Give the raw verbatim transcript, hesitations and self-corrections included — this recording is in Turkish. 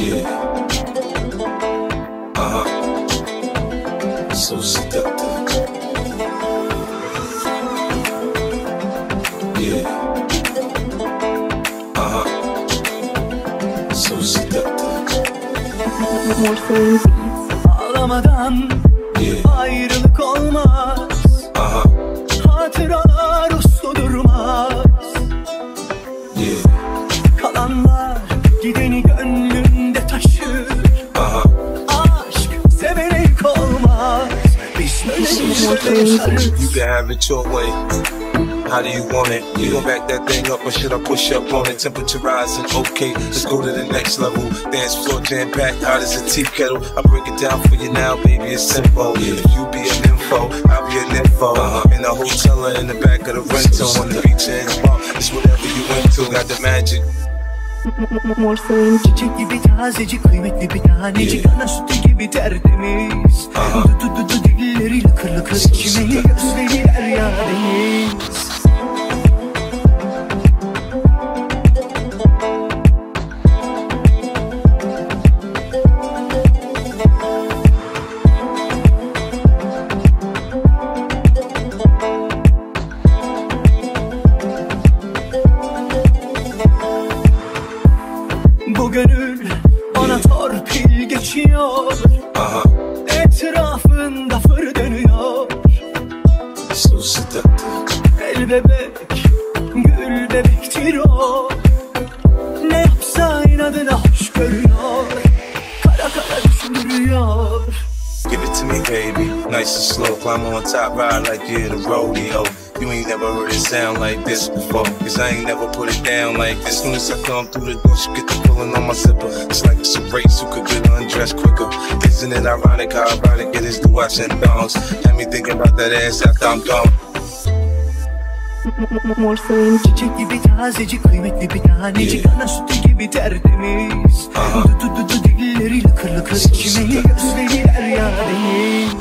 Yeah. Uh-huh. So seductive. Yeah. Uh-huh. So seductive. Morpheus. Ağlamadan Yeah. ayrılık olmaz. Uh-huh. Hatıralar uslu durmaz. Yeah. Kalanlar gideni gönlünde taşır. Uh-huh. Aşk severek olmaz. Biz böyle yaşarız. You can have it your way. How do you want it? You gon' back that thing up or should I push up on it? Temperature rising, okay, let's go to the next level. Dance floor jam packed, hot as a tea kettle. I break it down for you now, baby, it's simple. If you be an info, I'll be an info. Uh-huh. In the hotel or in the back of the rental, on the beach or in the bar, it's whatever you into. Got the magic. Morpheus. Çiçek gibi tazecik, kıymetli bir tanecik, ana sütü gibi tertemiz. Dudu dudu dilleri lıkır lıkır içime, gözleri derya deniz. Bu gönül bana torpil geçiyor. Uh-huh. Etrafında fır dönüyor. So seductive. El bebek, gül bebektir o. Ne yapsa inadına hoş görüyor. Kara kara düşündürüyor. Give it to me, baby. Nice and slow. Climb on top, ride like you're the rodeo. You ain't never heard it sound like this before. Cause I ain't never put it down like this. Soon as I come through the door, she get the pulling on my zipper. It's like it's a race who could get undressed quicker. Isn't it ironic how ironic it is to watch in thongs? Had me thinking about that ass after I'm gone. Morpheus. Çiçek gibi tazecik, kıymetli bir tanecik, ana sütü gibi tertemiz. Dudu dudu dilleri lıkır lıkır içime, gözleri derya deniz.